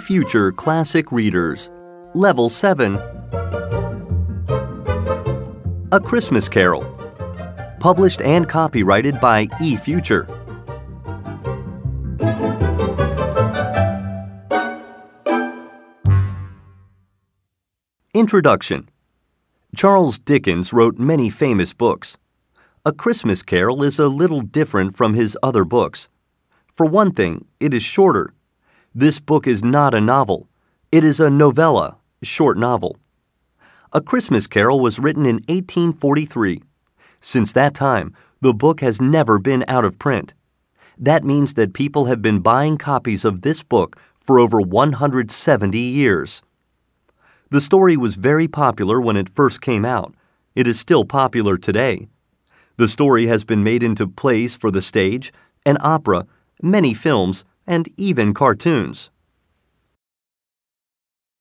eFuture Classic Readers, Level 7. A Christmas Carol. Published and copyrighted by eFuture. Introduction. Charles Dickens wrote many famous books. A Christmas Carol is a little different from his other books. For one thing, it is shorter. This book is not a novel. It is a novella, short novel. A Christmas Carol was written in 1843. Since that time, the book has never been out of print. That means that people have been buying copies of this book for over 170 years. The story was very popular when it first came out. It is still popular today. The story has been made into plays for the stage, an opera, many films, and even cartoons.